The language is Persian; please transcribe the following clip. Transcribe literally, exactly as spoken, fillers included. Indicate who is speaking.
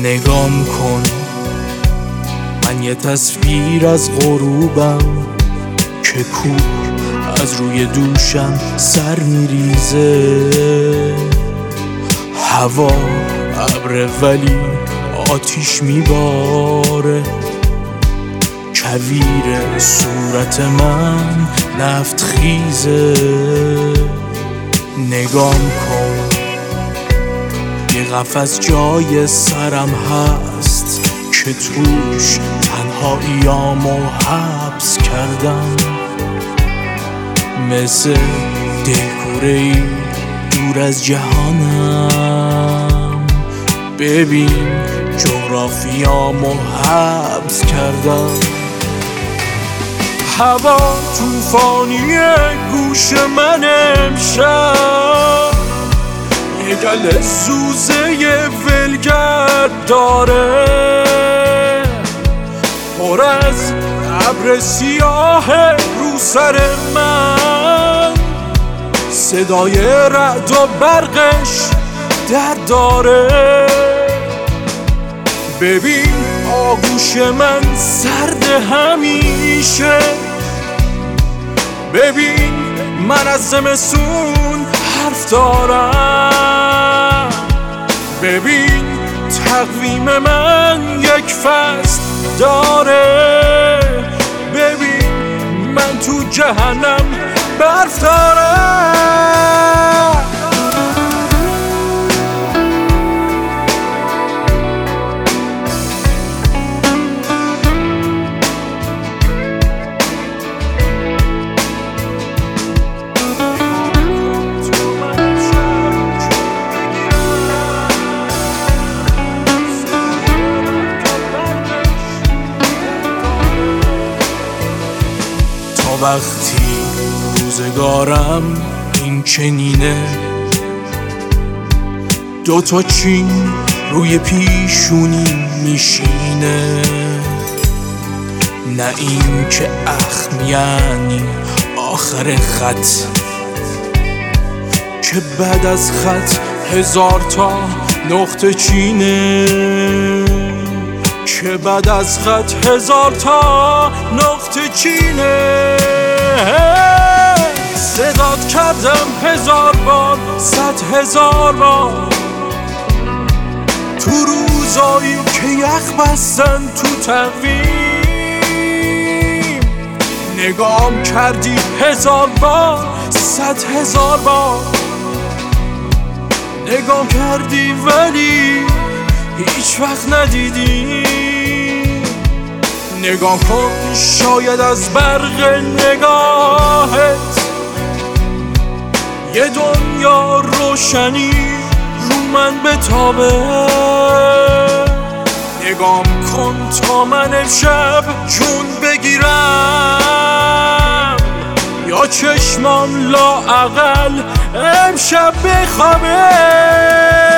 Speaker 1: نگام کن، من یه تصویر از غروبم که کوه از روی دوشم سر میریزه. هوا ابر ولی آتیش میباره، کویر صورت من نفت خیزه. نگام کن، یه قفس جای سرم هست که توش تنهاییامو حبس کردم. مثل دهکوره‌ای دور از جهانم، ببین جغرافیامو حبس کردم. هوا توفانیه گوش من امشب، یه گل زوزه ولگرد داره، پر از ابر سیاه رو سر من، صدای رعد و برقش درد داره. ببین آغوش من سرد همیشه، ببین من از زمستون حرف دارم، ببین تقویم من یک فصل داره، ببین من تو جهنم برف دارم. وقتی روزگارم این چنینه، دوتا چین روی پیشونی میشینه، نه این که اخم یعنی آخر خط، که بعد از خط هزار تا نقطه چینه، که بعد از خط هزار تا نقطه چینه. صدات کردم هزار بار، صد هزار بار، تو روزایی که یخ بستن تو تقویم. نگام کردی هزار بار، صد هزار بار، نگام کردی ولی هیچ وقت ندیدی. نگاه کن، شاید از برق نگاهت یه دنیا روشنی رو من بتابه. نگام کن تا من امشب جون بگیرم، یا چشمام لااقل امشب بخوابه.